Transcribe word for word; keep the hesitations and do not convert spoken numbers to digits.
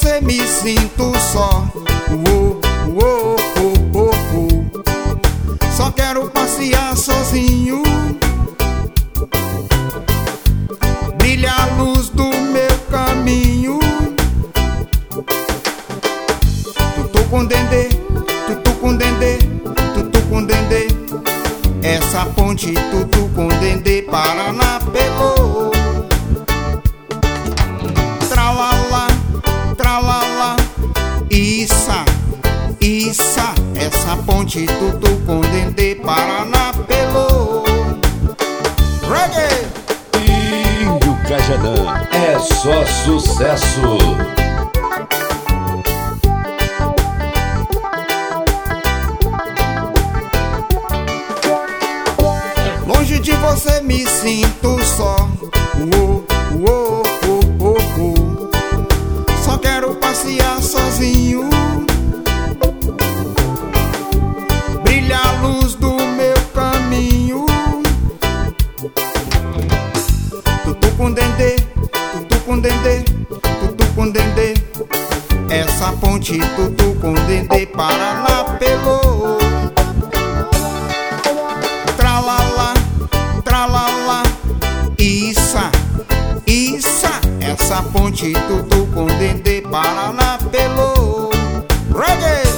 você me sinto só. Uou, uou, uou, uou, uou. Só quero passear sozinho. Brilha a luz do meu caminho. Tutu com dendê, tutu com dendê, tutu com dendê. Essa ponte tutu com dendê, Paraná pelou. Tralala, tralala, Issa, Issa. Essa ponte tutu com dendê, Paraná pelou. Reggae! Índio Cajadão, é só sucesso. Longe de você me sinto só. Uou, uou, uou, uou, uou. Só quero passear sozinho. Brilha a luz do meu caminho. Tutu com dendê, tutu com dendê, tutu com dendê. Essa ponte tutu com dendê, Paraná pelou. Tralala, tralala, Issa, Issa. Essa ponte tutu com dendê, Paraná pelou. Reggae!